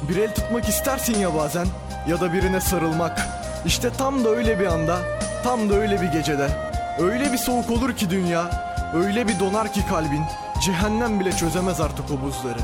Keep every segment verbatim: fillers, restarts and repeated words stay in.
Bir el tutmak istersin ya bazen, ya da birine sarılmak. İşte tam da öyle bir anda, tam da öyle bir gecede. Öyle bir soğuk olur ki dünya, öyle bir donar ki kalbin. Cehennem bile çözemez artık o buzları.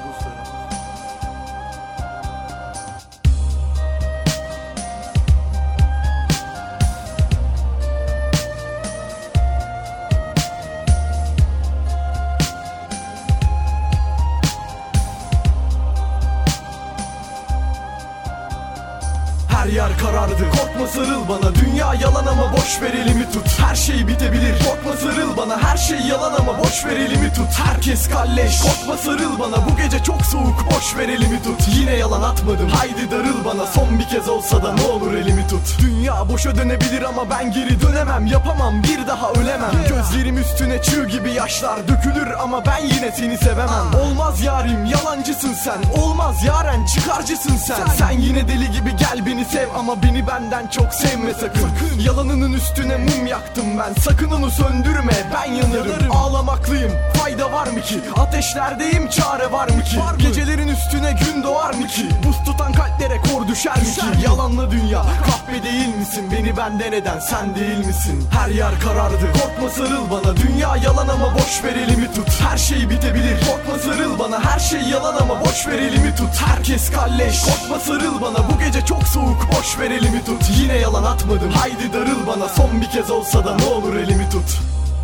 Her yer karardı, korkma sarıl bana. Dünya yalan ama boş ver elimi tut. Her şey bitebilir, korkma sarıl bana. Her şey yalan ama boş ver elimi tut. Herkes kalleş, korkma sarıl bana. Bu gece çok soğuk, boş ver elimi tut. Yine yalan atmadım, haydi darıl bana. Son bir kez olsa da ne olur elimi tut. Dünya boşa dönebilir ama ben geri dönemem. Yapamam, bir daha ölemem. Gözlerim üstüne çığ gibi yaşlar dökülür ama ben yine seni sevemem. Olmaz yarim, yalancısın sen. Olmaz yaren, çıkarcısın sen. Sen yine deli gibi gel beni sev ama beni benden çok sevme sakın. sakın. Yalanının üstüne mum yaktım ben. Sakın onu söndürme, ben yanarım. yanarım. Ağlamaklıyım, fayda var mı ki? Ateşlerdeyim, çare var mı ki? Var mı? Gecelerin üstüne gün doğar mı ki? Buz tutan kalplere kor düşer, düşer mi ki? Yalanla dünya, kahpe değil misin? Beni benden eden sen değil misin? Her yer karardı, korkma sarıl bana. Dünya yalan ama boş ver elimi tut. Her şey bitebilir, korkma sarıl bana. Her şey yalan ama boş ver elimi tut. Herkes kalleş, korkma sarıl bana. Bu gece çok soğuk, boş ver elimi tut. Yine yalan atmadım, haydi darıl bana. Son bir kez olsa da ne olur elimi tut.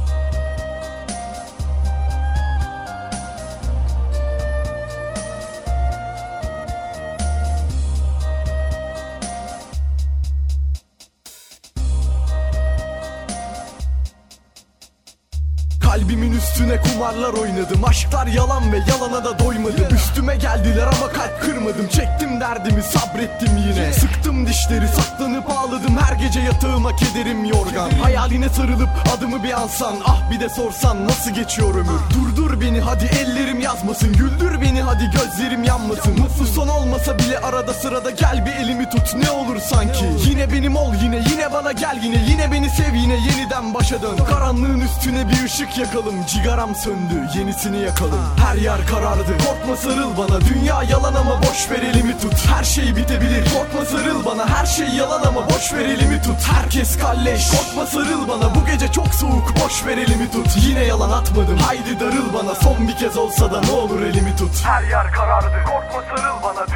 Kalbimin üstüne kumarlar oynadım. Aşklar yalan ve yalana da doymadım. Üstüme geldiler ama kalp kırmadım. Çektim derdimi, sabrettim yine. Sıktım dişleri, saklanıp ağladım. Her gece yatağıma kederim yorgan. Hayaline sarılıp adımı bir ansan, ah bir de sorsan nasıl geçiyor ömür. Durdur beni hadi, ellerim yazmasın. Güldür beni hadi, gözlerim yanmasın. Mutlu son olmasa bile arada sırada gel bir elimi tut, ne olur sanki. Yine benim ol, yine yine bana gel, yine yine beni sev, yine yeniden başa dön. Karanlığın üstüne bir ışık yakalım. Cigaram söndü, yenisini yakalım. Her yer karardı, korkma sarıl bana. Dünya yalan ama boş ver elimi tut. Her şey bitebilir, korkma sarıl bana. Her şey yalan ama boş ver elimi tut. Herkes kalleş, korkma sarıl bana. Bu gece çok soğuk, boş ver elimi tut. Yine yalan atmadım, haydi darıl bana. Son bir kez olsa da ne olur elimi tut. Her yer karardı, korkma sarıl bana.